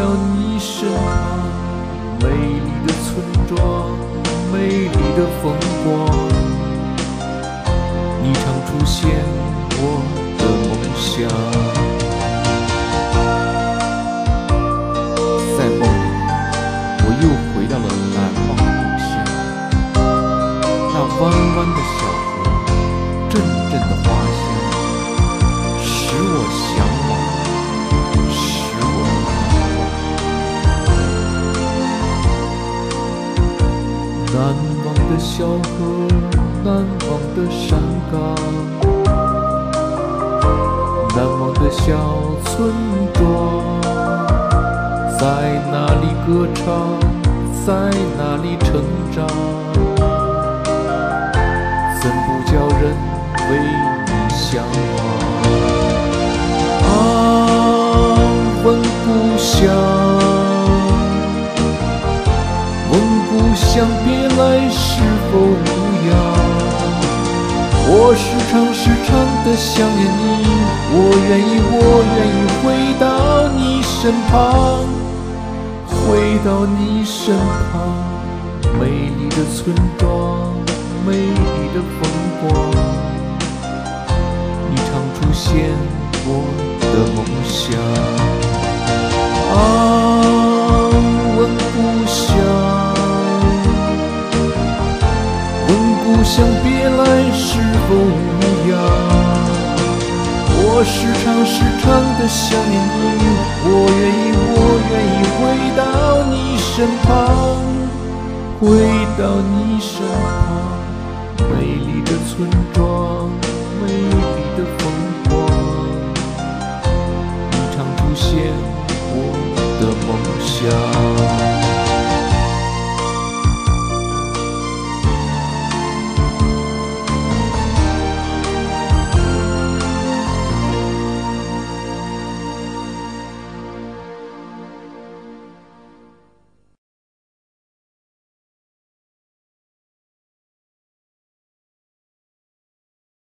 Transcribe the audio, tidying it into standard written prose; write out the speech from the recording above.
到你身旁，美丽的村庄，美丽的风光，你常出现我的梦想。在梦里，我又回到了难忘的故乡，那弯弯的小河，阵阵的花香，使我向往，使我难忘。难忘的小河，难忘的山岗，难忘的小村庄，在哪里歌唱，在哪里成长，怎不叫人为你向往？啊，问故乡，问故乡别来是否无恙？我时常地想念你，我愿意回到你身旁，回到你身旁。美丽的村庄，美丽的风光，你常出现我的梦想。啊，问故乡，问故乡别来是否无恙？我时常地想念你，我愿意回到你身旁，回到你身旁。美丽的村庄，美丽的风